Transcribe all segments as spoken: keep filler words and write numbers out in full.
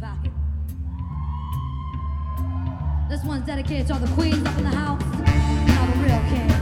pocket. This one's dedicated to all the queens up in the house and all the real kings.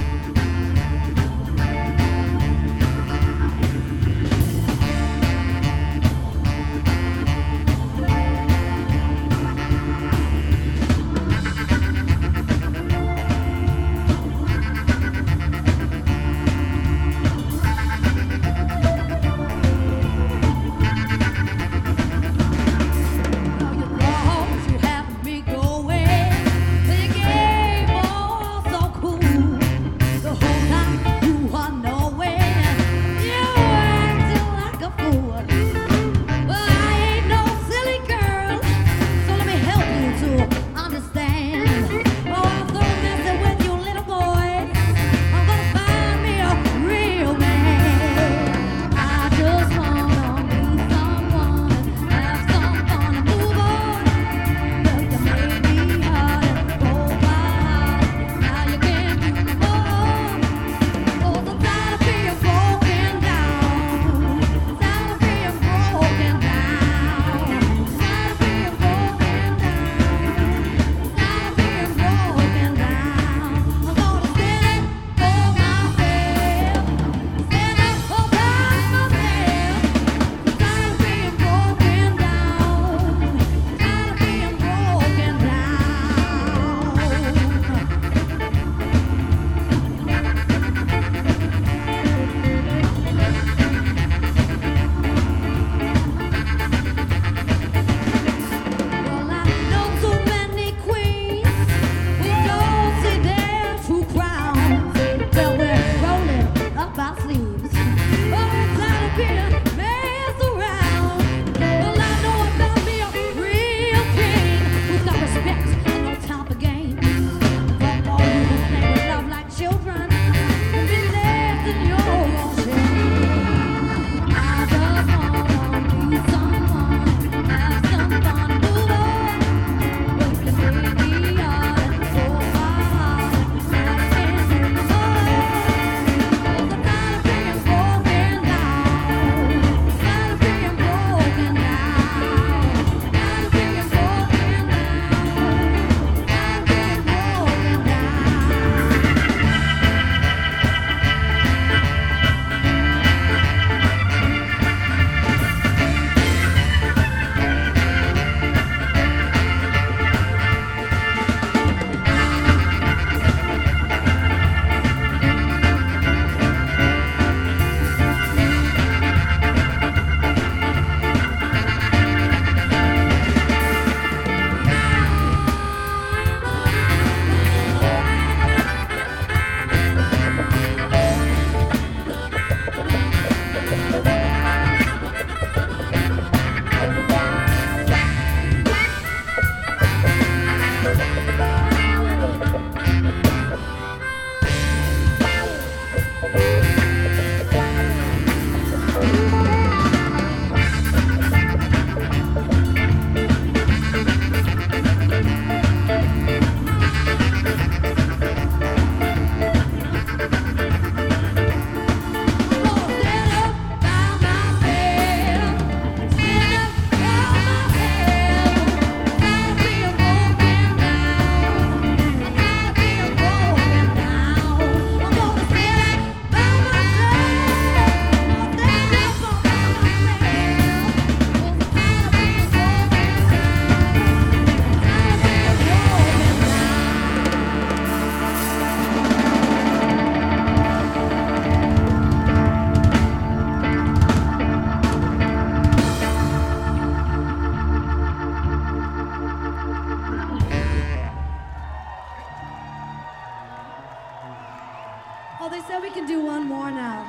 Oh, they said we can do one more now.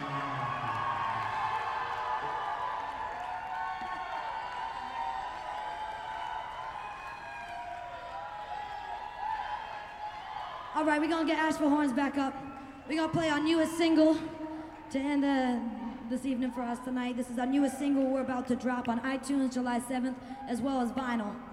All right, we're gonna get Asheville Horns back up. We're gonna play our newest single to end uh, this evening for us tonight. This is our newest single we're about to drop on iTunes July seventh, as well as vinyl.